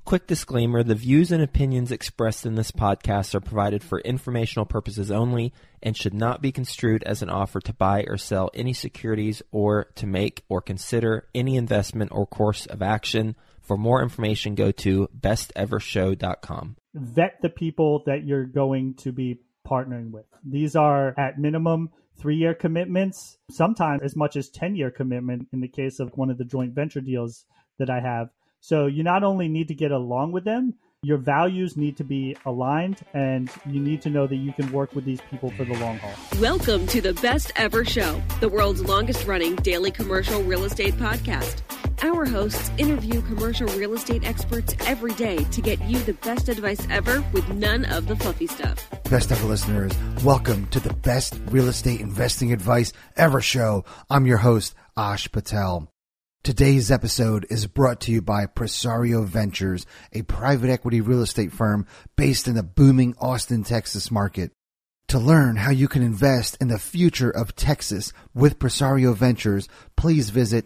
Quick disclaimer, the views and opinions expressed in this podcast are provided for informational purposes only and should not be construed as an offer to buy or sell any securities or to make or consider any investment or course of action. For more information, go to bestevershow.com. Vet the people that you're going to be partnering with. These are at minimum 3-year commitments, sometimes as much as 10-year commitment in the case of one of the joint venture deals that I have. So you not only need to get along with them, your values need to be aligned, and you need to know that you can work with these people for the long haul. Welcome to the Best Ever Show, the world's longest running daily commercial real estate podcast. Our hosts interview commercial real estate experts every day to get you the best advice ever with none of the fluffy stuff. Best Ever listeners, welcome to the Best Real Estate Investing Advice Ever Show. I'm your host, Ash Patel. Today's episode is brought to you by Presario Ventures, a private equity real estate firm based in the booming Austin, Texas market. To learn how you can invest in the future of Texas with Presario Ventures, please visit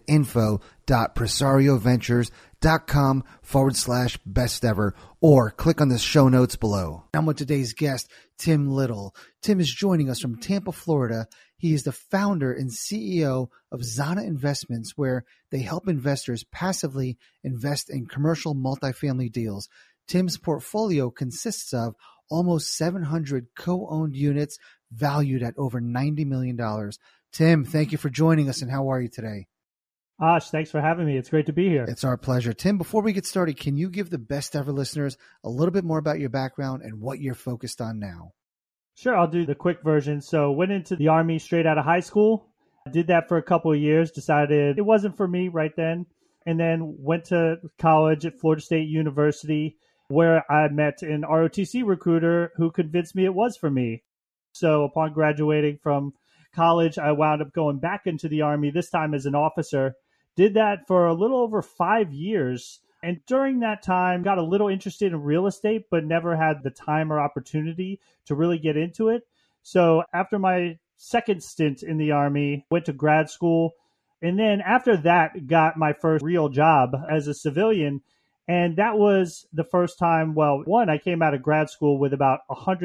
info.presarioventures.com/bestever or click on the show notes below. I'm with today's guest, Tim Little. Tim is joining us from Tampa, Florida. He is the founder and CEO of Zana Investments, where they help investors passively invest in commercial multifamily deals. Tim's portfolio consists of almost 700 co-owned units valued at over $90 million. Tim, thank you for joining us, and how are you today? Ash, thanks for having me. It's great to be here. It's our pleasure. Tim, before we get started, can you give the Best Ever listeners a little bit more about your background and what you're focused on now? Sure, I'll do the quick version. So went into the Army straight out of high school, did that for a couple of years, decided it wasn't for me right then, and then went to college at Florida State University, where I met an ROTC recruiter who convinced me it was for me. So upon graduating from college, I wound up going back into the Army, this time as an officer. Did that for a little over 5 years. And during that time, got a little interested in real estate, but never had the time or opportunity to really get into it. So after my second stint in the Army, went to grad school. And then after that, got my first real job as a civilian. And that was the first time, well, one, I came out of grad school with about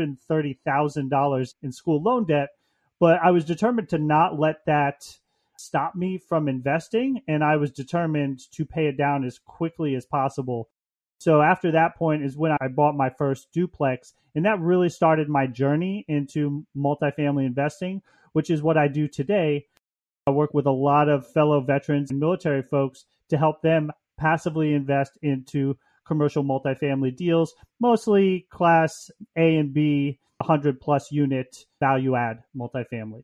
$130,000 in school loan debt, but I was determined to not let that stop me from investing, and I was determined to pay it down as quickly as possible. So after that point is when I bought my first duplex, and that really started my journey into multifamily investing, which is what I do today. I work with a lot of fellow veterans and military folks to help them passively invest into commercial multifamily deals, mostly class A and B, 100 plus unit value add multifamily.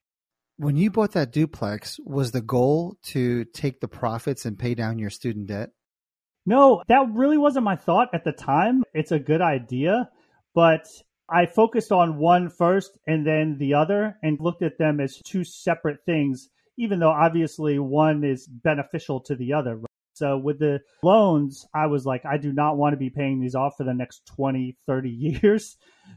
When you bought that duplex, was the goal to take the profits and pay down your student debt? No, that really wasn't my thought at the time. It's a good idea, but I focused on one first and then the other and looked at them as two separate things, even though obviously one is beneficial to the other. So with the loans, I was like, I do not want to be paying these off for the next 20, 30 years.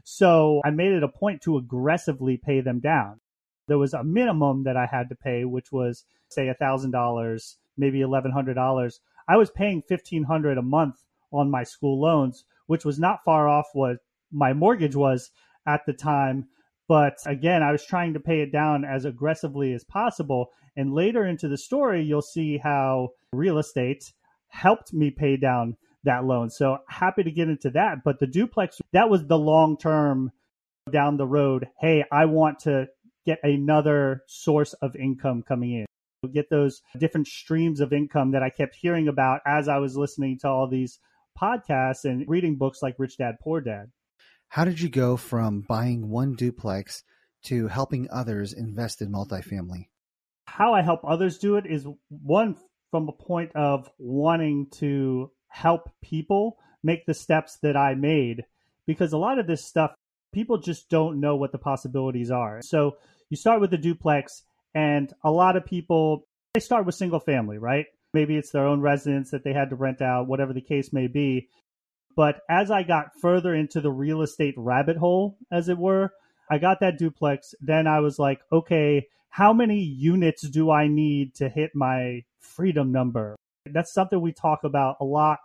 So I made it a point to aggressively pay them down. There was a minimum that I had to pay, which was, say, $1,000, maybe $1,100. I was paying $1,500 a month on my school loans, which was not far off what my mortgage was at the time. But again, I was trying to pay it down as aggressively as possible. And later into the story, you'll see how real estate helped me pay down that loan. So happy to get into that. But the duplex, that was the long term down the road. Hey, I want to get another source of income coming in. Get those different streams of income that I kept hearing about as I was listening to all these podcasts and reading books like Rich Dad, Poor Dad. How did you go from buying one duplex to helping others invest in multifamily? How I help others do it is, one, from a point of wanting to help people make the steps that I made, because a lot of this stuff, people just don't know what the possibilities are. So you start with the duplex, and a lot of people, they start with single family, right? Maybe it's their own residence that they had to rent out, whatever the case may be. But as I got further into the real estate rabbit hole, as it were, I got that duplex. Then I was like, okay, how many units do I need to hit my freedom number? That's something we talk about a lot.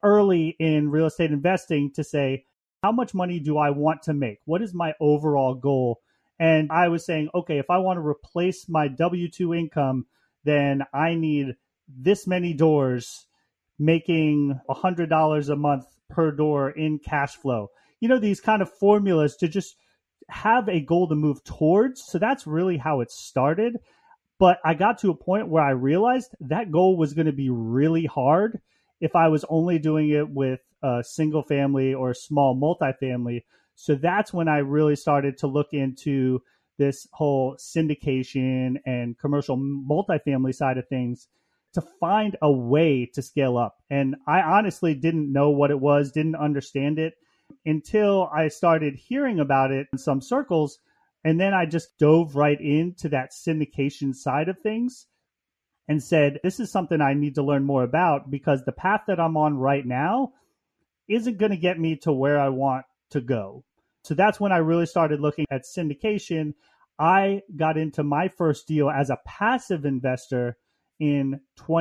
early in real estate investing to say, how much money do I want to make? What is my overall goal? And I was saying, okay, if I want to replace my W-2 income, then I need this many doors making $100 a month per door in cash flow. These kind of formulas to just have a goal to move towards. So that's really how it started. But I got to a point where I realized that goal was going to be really hard if I was only doing it with a single family or a small multifamily. So that's when I really started to look into this whole syndication and commercial multifamily side of things to find a way to scale up. And I honestly didn't know what it was, didn't understand it until I started hearing about it in some circles. And then I just dove right into that syndication side of things and said, this is something I need to learn more about, because the path that I'm on right now isn't going to get me to where I want to go. So that's when I really started looking at syndication. I got into my first deal as a passive investor in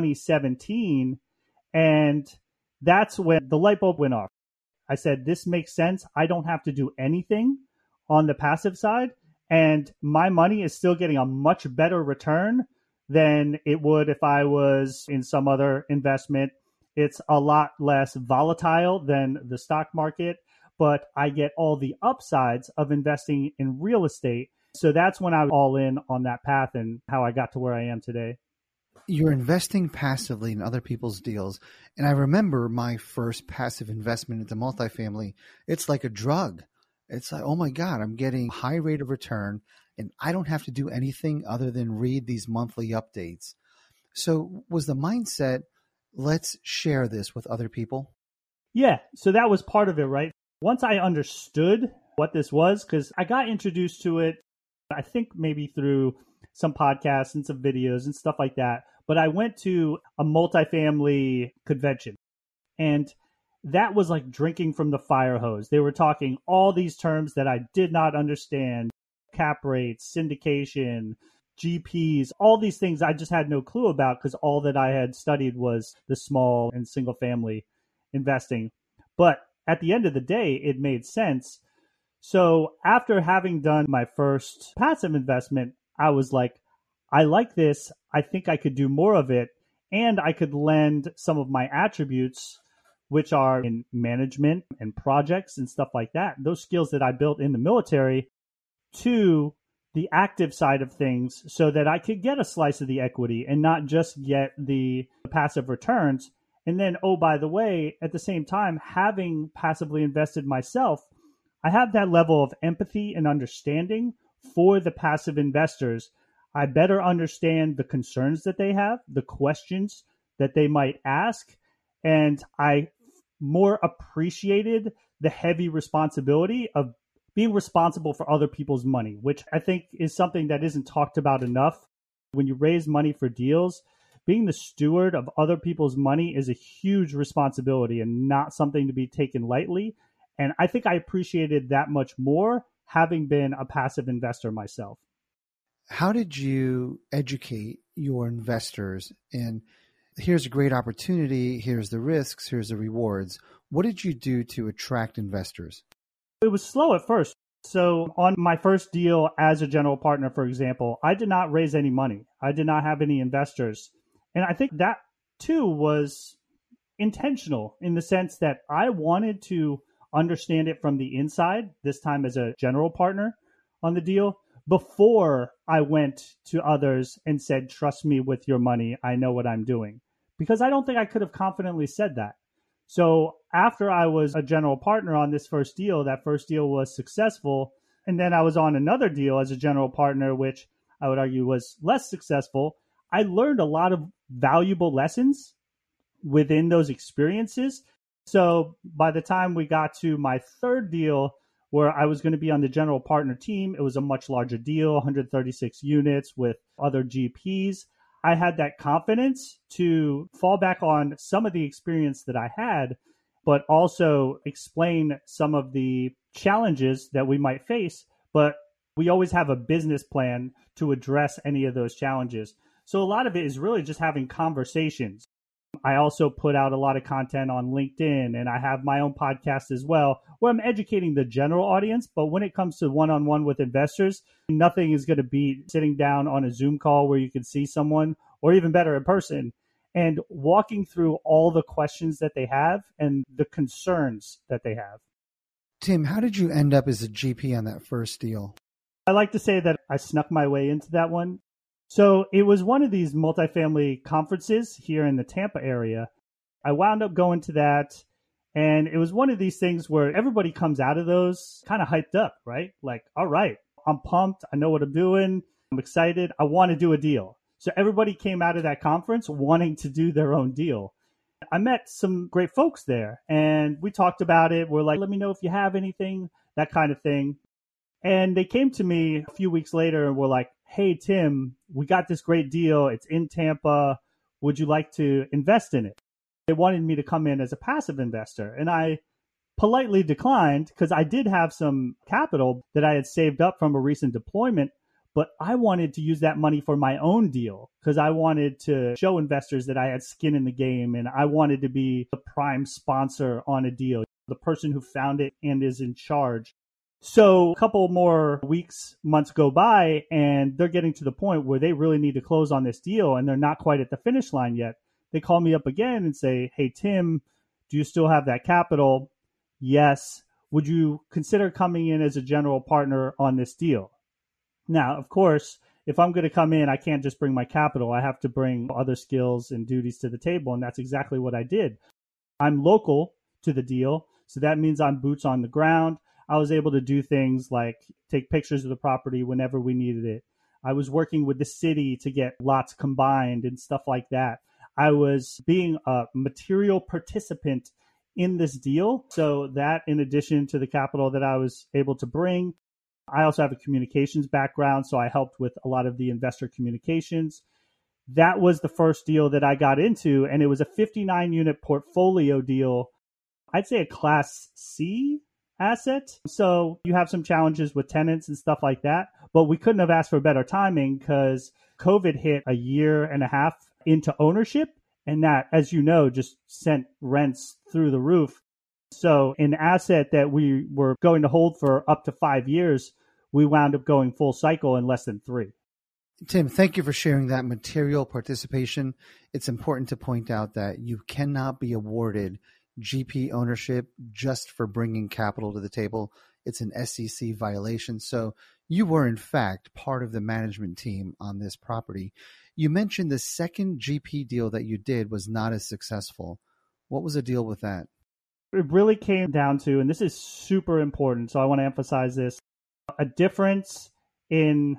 2017. And that's when the light bulb went off. I said, this makes sense. I don't have to do anything on the passive side, and my money is still getting a much better return than it would if I was in some other investment. It's a lot less volatile than the stock market, but I get all the upsides of investing in real estate. So that's when I was all in on that path and how I got to where I am today. You're investing passively in other people's deals. And I remember my first passive investment into multifamily. It's like a drug. It's like, oh my God, I'm getting a high rate of return and I don't have to do anything other than read these monthly updates. So was the mindset, let's share this with other people? Yeah. So that was part of it, right? Once I understood what this was, because I got introduced to it, I think maybe through some podcasts and some videos and stuff like that. But I went to a multifamily convention, and that was like drinking from the fire hose. They were talking all these terms that I did not understand: cap rates, syndication, GPs, all these things I just had no clue about, because all that I had studied was the small and single family investing. But at the end of the day, it made sense. So after having done my first passive investment, I was like, I like this. I think I could do more of it. And I could lend some of my attributes, which are in management and projects and stuff like that, those skills that I built in the military, to the active side of things, so that I could get a slice of the equity and not just get the passive returns. And then, oh, by the way, at the same time, having passively invested myself, I have that level of empathy and understanding for the passive investors. I better understand the concerns that they have, the questions that they might ask, and I more appreciated the heavy responsibility of being responsible for other people's money, which I think is something that isn't talked about enough. When you raise money for deals, being the steward of other people's money is a huge responsibility and not something to be taken lightly. And I think I appreciated that much more having been a passive investor myself. How did you educate your investors? And here's a great opportunity, here's the risks, here's the rewards. What did you do to attract investors? It was slow at first. So on my first deal as a general partner, for example, I did not raise any money. I did not have any investors. And I think that too was intentional in the sense that I wanted to understand it from the inside, this time as a general partner on the deal, before I went to others and said, trust me with your money, I know what I'm doing. Because I don't think I could have confidently said that. So after I was a general partner on this first deal, that first deal was successful. And then I was on another deal as a general partner, which I would argue was less successful. I learned a lot of valuable lessons within those experiences. So by the time we got to my third deal, where I was going to be on the general partner team, it was a much larger deal, 136 units with other GPs. I had that confidence to fall back on some of the experience that I had, but also explain some of the challenges that we might face. But we always have a business plan to address any of those challenges. So a lot of it is really just having conversations. I also put out a lot of content on LinkedIn, and I have my own podcast as well, where I'm educating the general audience. But when it comes to one-on-one with investors, nothing is going to beat sitting down on a Zoom call where you can see someone, or even better in person, and walking through all the questions that they have and the concerns that they have. Tim, how did you end up as a GP on that first deal? I like to say that I snuck my way into that one. So it was one of these multifamily conferences here in the Tampa area. I wound up going to that, and it was one of these things where everybody comes out of those kind of hyped up, right? Like, all right, I'm pumped. I know what I'm doing. I'm excited. I want to do a deal. So everybody came out of that conference wanting to do their own deal. I met some great folks there, and we talked about it. We're like, let me know if you have anything, that kind of thing. And they came to me a few weeks later and were like, hey, Tim, we got this great deal. It's in Tampa. Would you like to invest in it? They wanted me to come in as a passive investor. And I politely declined because I did have some capital that I had saved up from a recent deployment, but I wanted to use that money for my own deal because I wanted to show investors that I had skin in the game, and I wanted to be the prime sponsor on a deal, the person who found it and is in charge. So a couple more weeks, months go by, and they're getting to the point where they really need to close on this deal, and they're not quite at the finish line yet. They call me up again and say, hey, Tim, do you still have that capital? Yes. Would you consider coming in as a general partner on this deal? Now, of course, if I'm going to come in, I can't just bring my capital. I have to bring other skills and duties to the table, and that's exactly what I did. I'm local to the deal, so that means I'm boots on the ground. I was able to do things like take pictures of the property whenever we needed it. I was working with the city to get lots combined and stuff like that. I was being a material participant in this deal. So that, in addition to the capital that I was able to bring, I also have a communications background. So I helped with a lot of the investor communications. That was the first deal that I got into, and it was a 59-unit portfolio deal. I'd say a Class C asset. So you have some challenges with tenants and stuff like that, but we couldn't have asked for better timing because COVID hit a year and a half into ownership. And that, as you know, just sent rents through the roof. So an asset that we were going to hold for up to 5 years, we wound up going full cycle in less than 3. Tim, thank you for sharing that material participation. It's important to point out that you cannot be awarded GP ownership just for bringing capital to the table. It's an SEC violation. So you were, in fact, part of the management team on this property. You mentioned the second GP deal that you did was not as successful. What was the deal with that? It really came down to, and this is super important, so I want to emphasize this, a difference in,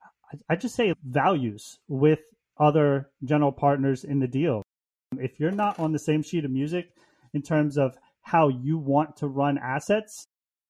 I just say, values with other general partners in the deal. If you're not on the same sheet of music in terms of how you want to run assets,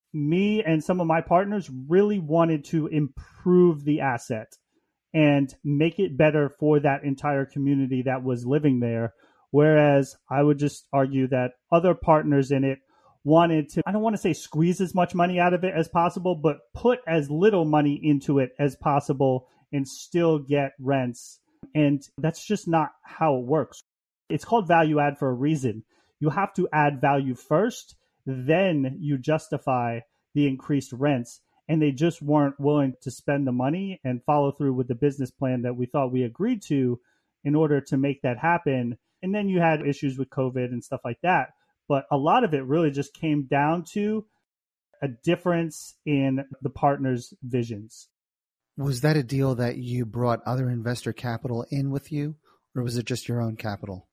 me and some of my partners really wanted to improve the asset and make it better for that entire community that was living there. Whereas I would just argue that other partners in it wanted to, I don't want to say squeeze as much money out of it as possible, but put as little money into it as possible and still get rents. And that's just not how it works. It's called value add for a reason. You have to add value first, then you justify the increased rents. And they just weren't willing to spend the money and follow through with the business plan that we thought we agreed to in order to make that happen. And then you had issues with COVID and stuff like that. But a lot of it really just came down to a difference in the partners' visions. Was that a deal that you brought other investor capital in with you, or was it just your own capital?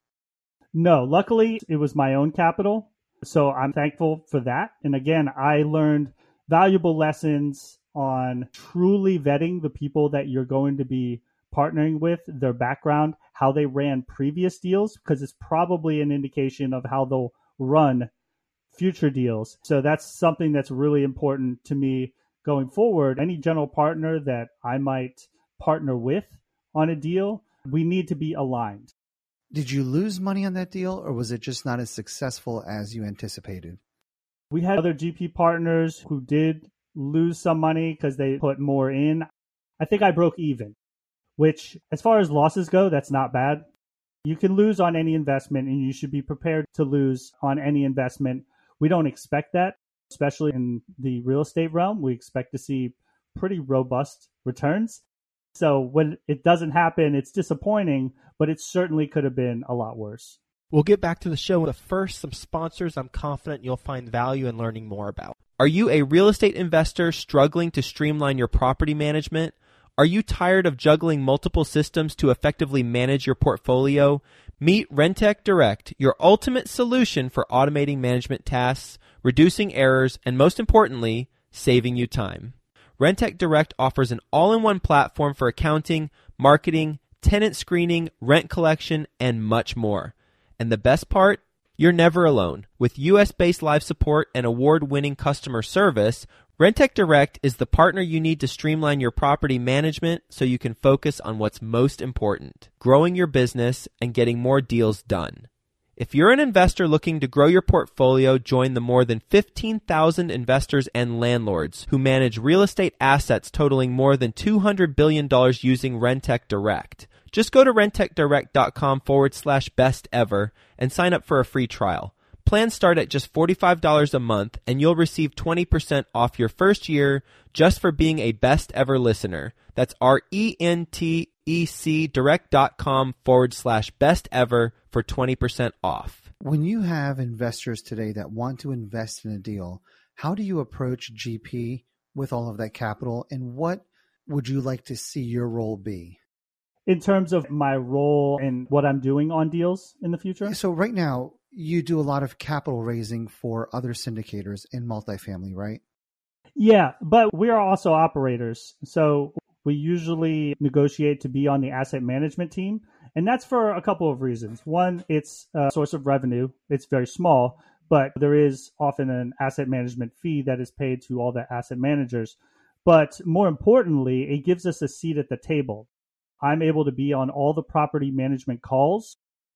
No, luckily it was my own capital. So I'm thankful for that. And again, I learned valuable lessons on truly vetting the people that you're going to be partnering with, their background, how they ran previous deals, because it's probably an indication of how they'll run future deals. So that's something that's really important to me going forward. Any general partner that I might partner with on a deal, we need to be aligned. Did you lose money on that deal, or was it just not as successful as you anticipated? We had other GP partners who did lose some money because they put more in. I think I broke even, which, as far as losses go, that's not bad. You can lose on any investment, and you should be prepared to lose on any investment. We don't expect that, especially in the real estate realm. We expect to see pretty robust returns. So when it doesn't happen, it's disappointing, but it certainly could have been a lot worse. We'll get back to the show. But first, some sponsors I'm confident you'll find value in learning more about. Are you a real estate investor struggling to streamline your property management? Are you tired of juggling multiple systems to effectively manage your portfolio? Meet Rentec Direct, your ultimate solution for automating management tasks, reducing errors, and most importantly, saving you time. Rentec Direct offers an all-in-one platform for accounting, marketing, tenant screening, rent collection, and much more. And the best part? You're never alone. With US-based live support and award-winning customer service, Rentec Direct is the partner you need to streamline your property management so you can focus on what's most important, growing your business and getting more deals done. If you're an investor looking to grow your portfolio, join the more than 15,000 investors and landlords who manage real estate assets totaling more than $200 billion using Rentec Direct. Just go to rentecdirect.com/best ever and sign up for a free trial. Plans start at just $45 a month, and you'll receive 20% off your first year just for being a best ever listener. That's RENTEC direct.com/best ever for 20% off. When you have investors today that want to invest in a deal, how do you approach GP with all of that capital, and what would you like to see your role be? In terms of my role and what I'm doing on deals in the future? So right now, you do a lot of capital raising for other syndicators in multifamily, right? Yeah, but we are also operators. So we usually negotiate to be on the asset management team. And that's for a couple of reasons. One, it's a source of revenue. It's very small, but there is often an asset management fee that is paid to all the asset managers. But more importantly, it gives us a seat at the table. I'm able to be on all the property management calls.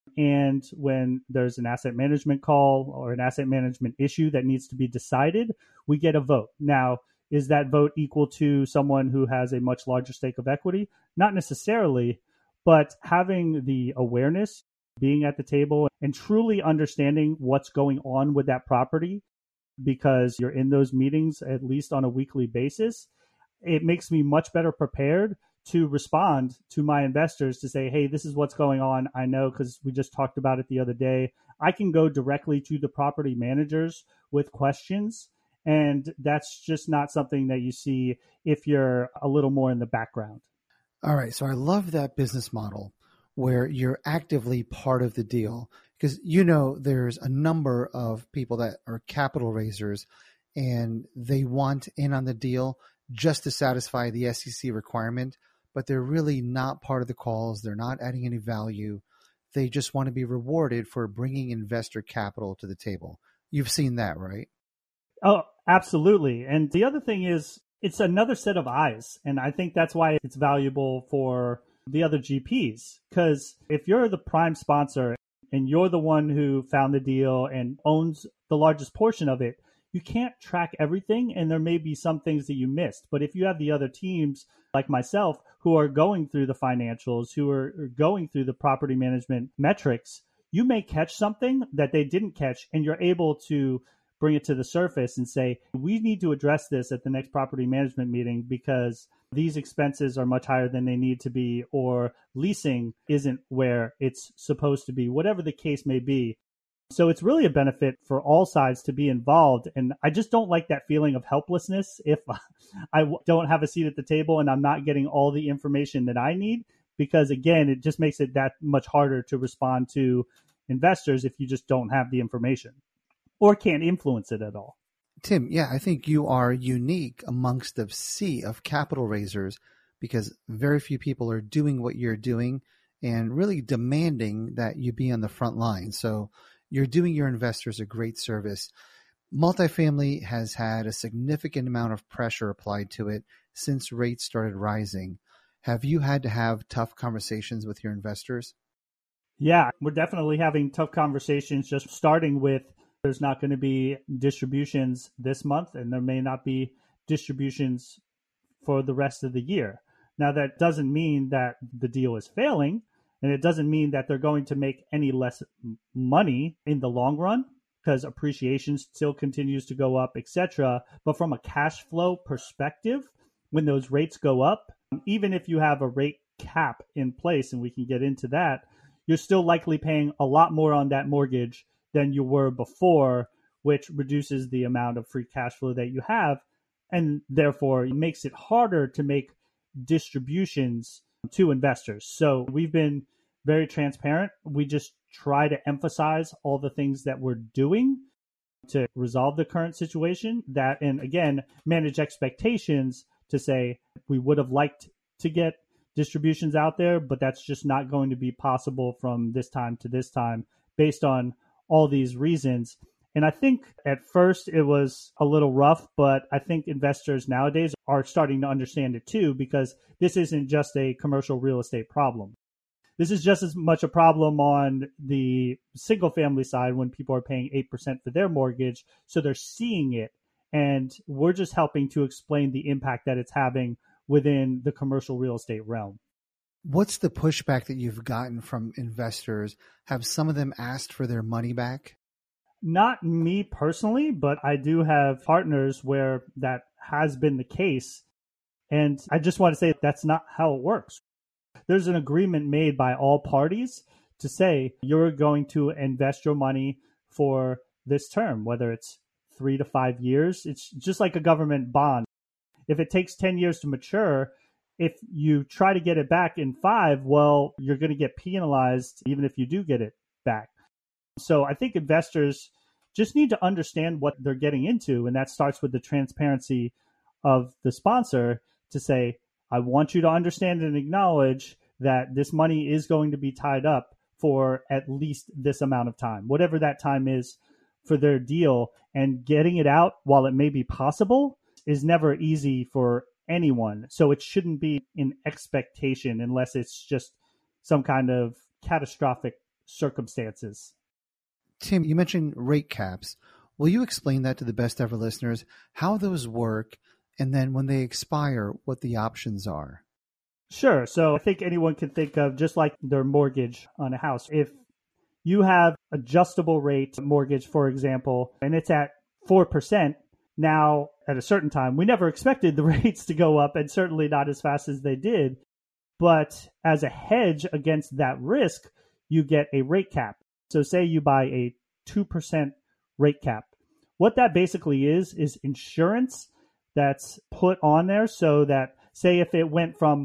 And when there's an asset management call or an asset management issue that needs to be decided, we get a vote. Now, is that vote equal to someone who has a much larger stake of equity? Not necessarily, but having the awareness, being at the table and truly understanding what's going on with that property, because you're in those meetings at least on a weekly basis, it makes me much better prepared to respond to my investors to say, hey, this is what's going on. I know because we just talked about it the other day. I can go directly to the property managers with questions. And that's just not something that you see if you're a little more in the background. All right. So I love that business model where you're actively part of the deal, because there's a number of people that are capital raisers and they want in on the deal just to satisfy the SEC requirement, but they're really not part of the calls. They're not adding any value. They just want to be rewarded for bringing investor capital to the table. You've seen that, right? Oh, absolutely. And the other thing is, it's another set of eyes. And I think that's why it's valuable for the other GPs. Because if you're the prime sponsor and you're the one who found the deal and owns the largest portion of it, you can't track everything, and there may be some things that you missed. But if you have the other teams like myself who are going through the financials, who are going through the property management metrics, you may catch something that they didn't catch, and you're able to bring it to the surface and say, we need to address this at the next property management meeting because these expenses are much higher than they need to be, or leasing isn't where it's supposed to be, whatever the case may be. So it's really a benefit for all sides to be involved. And I just don't like that feeling of helplessness if I don't have a seat at the table and I'm not getting all the information that I need, because again, it just makes it that much harder to respond to investors if you just don't have the information or can't influence it at all. Tim, yeah, I think you are unique amongst the sea of capital raisers because very few people are doing what you're doing and really demanding that you be on the front line. So you're doing your investors a great service. Multifamily has had a significant amount of pressure applied to it since rates started rising. Have you had to have tough conversations with your investors? Yeah, we're definitely having tough conversations, just starting with there's not going to be distributions this month, and there may not be distributions for the rest of the year. Now, that doesn't mean that the deal is failing. And it doesn't mean that they're going to make any less money in the long run because appreciation still continues to go up, etc. But from a cash flow perspective, when those rates go up, even if you have a rate cap in place, and we can get into that, you're still likely paying a lot more on that mortgage than you were before, which reduces the amount of free cash flow that you have, and therefore it makes it harder to make distributions to investors. So we've been very transparent. We just try to emphasize all the things that we're doing to resolve the current situation, that, and again, manage expectations to say we would have liked to get distributions out there, but that's just not going to be possible from this time to this time based on all these reasons. And I think at first it was a little rough, but I think investors nowadays are starting to understand it too, because this isn't just a commercial real estate problem. This is just as much a problem on the single family side when people are paying 8% for their mortgage. So they're seeing it. And we're just helping to explain the impact that it's having within the commercial real estate realm. What's the pushback that you've gotten from investors? Have some of them asked for their money back? Not me personally, but I do have partners where that has been the case. And I just want to say that's not how it works. There's an agreement made by all parties to say you're going to invest your money for this term, whether it's 3 to 5 years. It's just like a government bond. If it takes 10 years to mature, if you try to get it back in 5, well, you're going to get penalized even if you do get it back. So I think investors just need to understand what they're getting into. And that starts with the transparency of the sponsor to say, I want you to understand and acknowledge that this money is going to be tied up for at least this amount of time, whatever that time is for their deal. And getting it out while it may be possible is never easy for anyone. So it shouldn't be an expectation unless it's just some kind of catastrophic circumstances. Tim, you mentioned rate caps. Will you explain that to the best ever listeners, how those work, and then when they expire, what the options are? Sure. So I think anyone can think of just like their mortgage on a house. If you have adjustable rate mortgage, for example, and it's at 4%, now at a certain time, we never expected the rates to go up, and certainly not as fast as they did. But as a hedge against that risk, you get a rate cap. So say you buy a 2% rate cap. What that basically is insurance that's put on there so that, say if it went from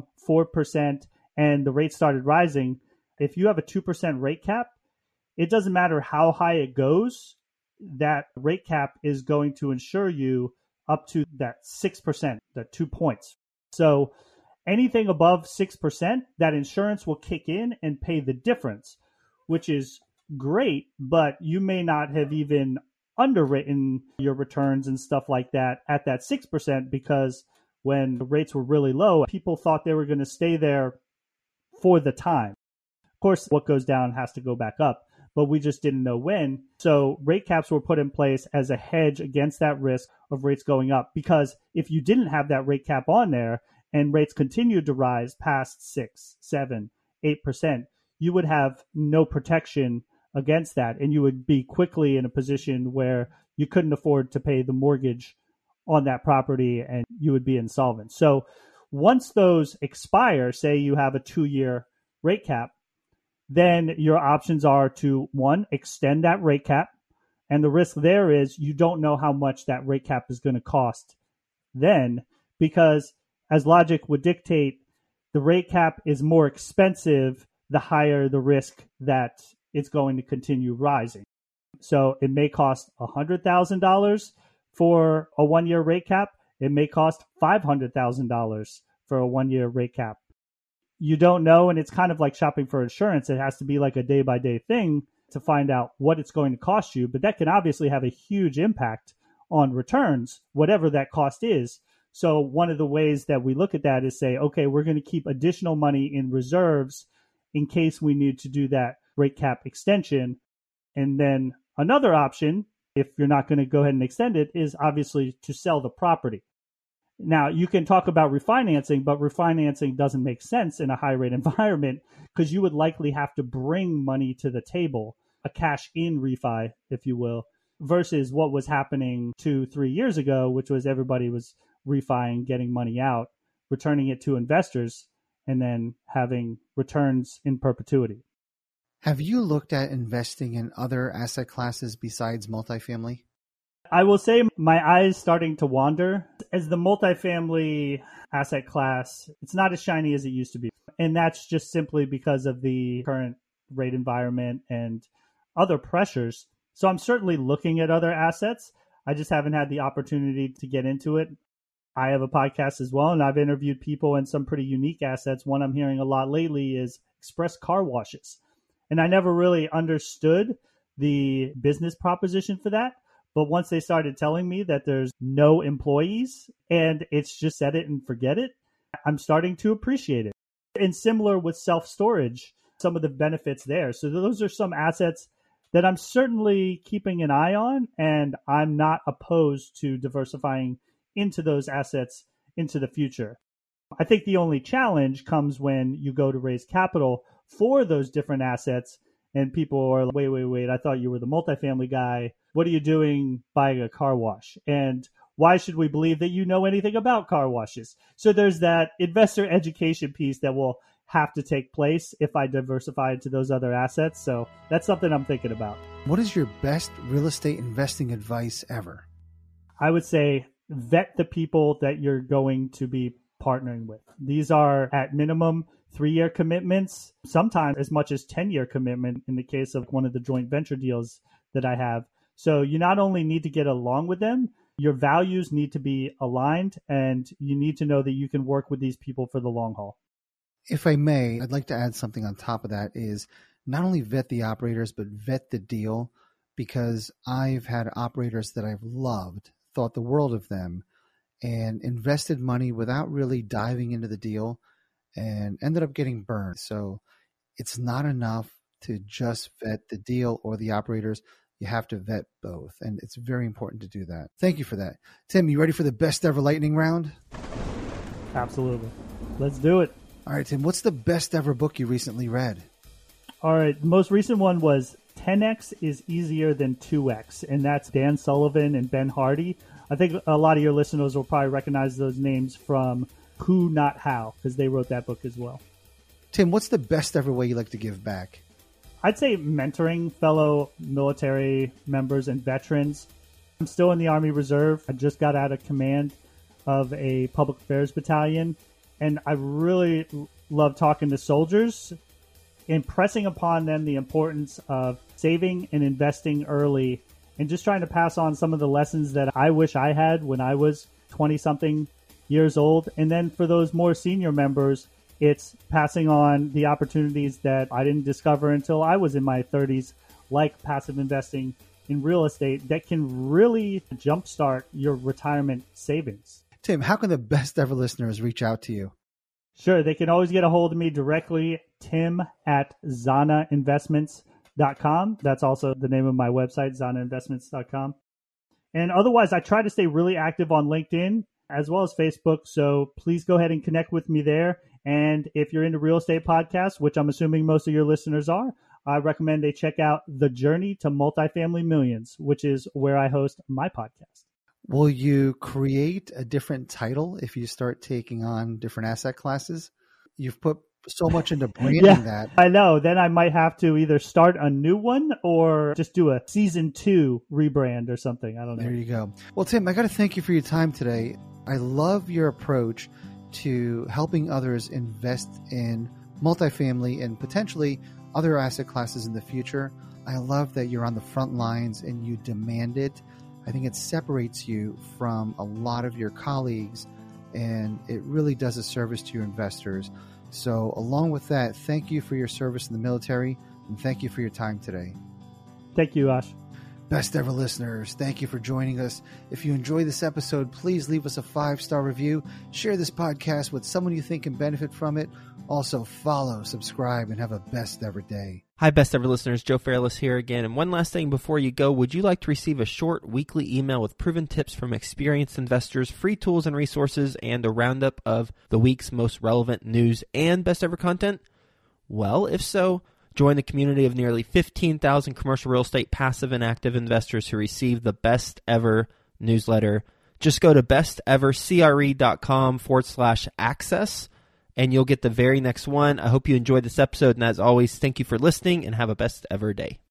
4% and the rate started rising, if you have a 2% rate cap, it doesn't matter how high it goes, that rate cap is going to insure you up to that 6%, the 2 points. So anything above 6%, that insurance will kick in and pay the difference, which is great, but you may not have even underwritten your returns and stuff like that at that 6%, because when the rates were really low, people thought they were going to stay there for the time. Of course, what goes down has to go back up, but we just didn't know when. So rate caps were put in place as a hedge against that risk of rates going up, because if you didn't have that rate cap on there and rates continued to rise past 6, 7, 8%, you would have no protection against that, and you would be quickly in a position where you couldn't afford to pay the mortgage on that property and you would be insolvent. So once those expire, say you have a 2-year rate cap, then your options are to, one, extend that rate cap. And the risk there is you don't know how much that rate cap is going to cost then, because as logic would dictate, the rate cap is more expensive the higher the risk that it's going to continue rising. So it may cost $100,000 for a 1-year rate cap. It may cost $500,000 for a 1-year rate cap. You don't know, and it's kind of like shopping for insurance. It has to be like a day-by-day thing to find out what it's going to cost you, but that can obviously have a huge impact on returns, whatever that cost is. So one of the ways that we look at that is say, okay, we're going to keep additional money in reserves in case we need to do that rate cap extension. And then another option, if you're not going to go ahead and extend it, is obviously to sell the property. Now, you can talk about refinancing, but refinancing doesn't make sense in a high rate environment because you would likely have to bring money to the table, a cash in refi, if you will, versus what was happening 2-3 years ago, which was everybody was refining, getting money out, returning it to investors, and then having returns in perpetuity. Have you looked at investing in other asset classes besides multifamily? I will say my eyes starting to wander. As the multifamily asset class, it's not as shiny as it used to be. And that's just simply because of the current rate environment and other pressures. So I'm certainly looking at other assets. I just haven't had the opportunity to get into it. I have a podcast as well, and I've interviewed people in some pretty unique assets. One I'm hearing a lot lately is express car washes. And I never really understood the business proposition for that. But once they started telling me that there's no employees and it's just set it and forget it, I'm starting to appreciate it. And similar with self-storage, some of the benefits there. So those are some assets that I'm certainly keeping an eye on, and I'm not opposed to diversifying into those assets into the future. I think the only challenge comes when you go to raise capital for those different assets and people are like, wait, I thought you were the multifamily guy. What are you doing buying a car wash? And why should we believe that you know anything about car washes? So there's that investor education piece that will have to take place if I diversify into those other assets. So that's something I'm thinking about. What is your best real estate investing advice ever? I would say vet the people that you're going to be partnering with. These are at minimum 3-year commitments, sometimes as much as 10-year commitment in the case of one of the joint venture deals that I have. So you not only need to get along with them, your values need to be aligned, and you need to know that you can work with these people for the long haul. If I may, I'd like to add something on top of that is not only vet the operators, but vet the deal, because I've had operators that I've loved, thought the world of them, and invested money without really diving into the deal and ended up getting burned. So it's not enough to just vet the deal or the operators. You have to vet both, and it's very important to do that. Thank you for that. Tim, you ready for the best ever lightning round? Absolutely. Let's do it. All right, Tim, what's the best ever book you recently read? All right, the most recent one was 10X is Easier Than 2X, and that's Dan Sullivan and Ben Hardy. I think a lot of your listeners will probably recognize those names from Who Not How, because they wrote that book as well. Tim, what's the best ever way you like to give back? I'd say mentoring fellow military members and veterans. I'm still in the Army Reserve. I just got out of command of a public affairs battalion, and I really love talking to soldiers, impressing upon them the importance of saving and investing early, and just trying to pass on some of the lessons that I wish I had when I was 20-something years old. And then for those more senior members, it's passing on the opportunities that I didn't discover until I was in my 30s, like passive investing in real estate that can really jumpstart your retirement savings. Tim, how can the best ever listeners reach out to you? Sure. They can always get a hold of me directly, tim@zanainvestments.com. That's also the name of my website, zanainvestments.com. And otherwise, I try to stay really active on LinkedIn as well as Facebook. So please go ahead and connect with me there. And if you're into real estate podcasts, which I'm assuming most of your listeners are, I recommend they check out The Journey to Multifamily Millions, which is where I host my podcast. Will you create a different title if you start taking on different asset classes? You've put so much into branding that. I know. Then I might have to either start a new one or just do a season 2 rebrand or something. I don't know. There you go. Well, Tim, I got to thank you for your time today. I love your approach to helping others invest in multifamily and potentially other asset classes in the future. I love that you're on the front lines and you demand it. I think it separates you from a lot of your colleagues, and it really does a service to your investors. So along with that, thank you for your service in the military, and thank you for your time today. Thank you, Ash. Best ever listeners, thank you for joining us. If you enjoyed this episode, please leave us a 5-star review, share this podcast with someone you think can benefit from it, Also, follow, subscribe, and have a best ever day. Hi, best ever listeners. Joe Fairless here again. And one last thing before you go, would you like to receive a short weekly email with proven tips from experienced investors, free tools and resources, and a roundup of the week's most relevant news and best ever content? Well, if so, join the community of nearly 15,000 commercial real estate passive and active investors who receive the best ever newsletter. Just go to bestevercre.com/access. And you'll get the very next one. I hope you enjoyed this episode. And as always, thank you for listening and have a best ever day.